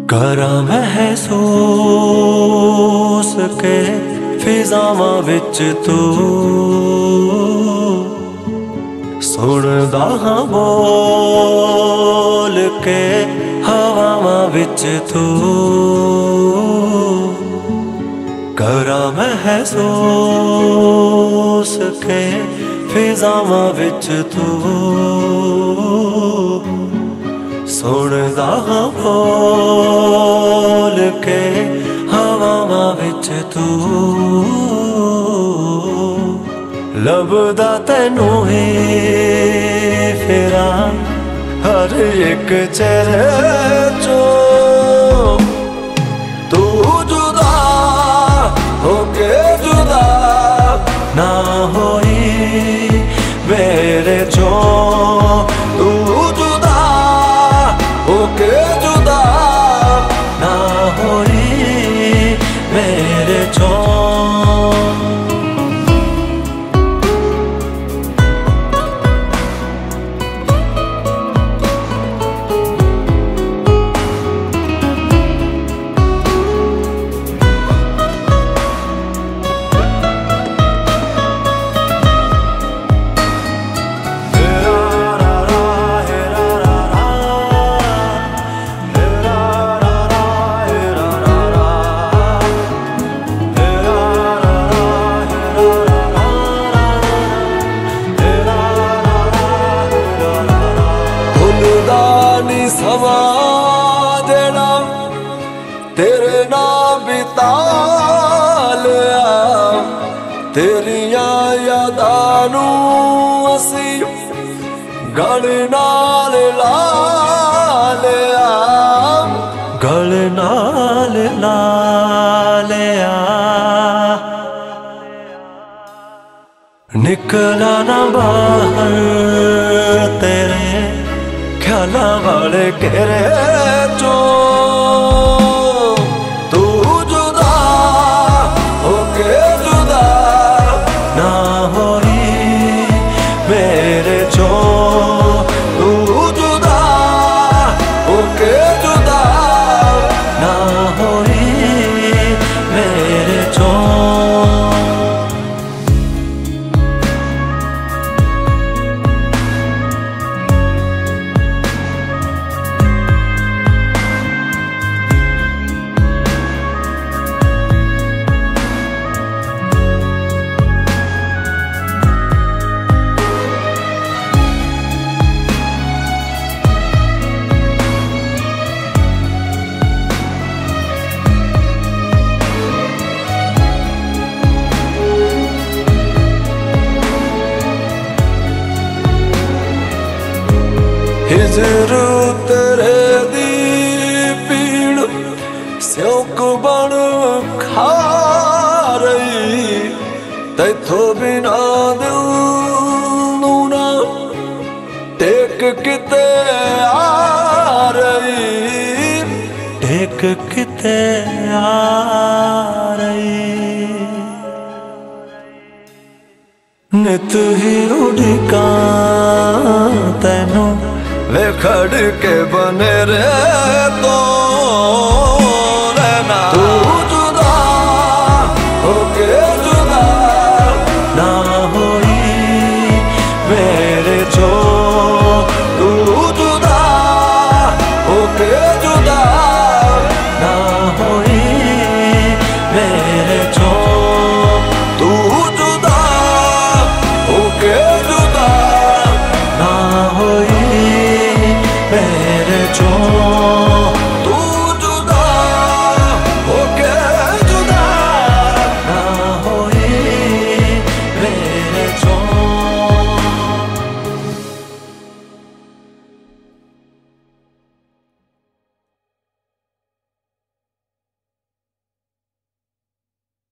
करा महसूस के फिजावां विच तू सुनदा हां बोल के हवावां विच तू करा महसूस के फिजावां विच तू सुनदा हां बोल के हवावां विच तू लभदा तैनू ही फिरा हर एक चेहरे चों तू जुदा होके जुदा ना होई मेरे चों तू जुदा होके जुदा ना होई मेरे चों। समा देना तेरे नाम बिता लिया तेरिया यादां नूं असी गल नाल ला लिया गल नाल ला लिया निकला ना बाहर तेरे ख्यालां वाले घेरे चों तू जुदा होके जुदा ना होई मेरे चों तू जुदा होके जुदा ना होई मेरे चों। हिजर तेरे दी पीड़ स्योक बन खा रही तैथों बिना दिल नूं ना टेक किते आ रही टेक किते आ रही नित ही उड़िका तैनू वे खड़ के बने रे तो रहना तू जुदा होके जुदा ना होई मेरे चों तू जुदा होके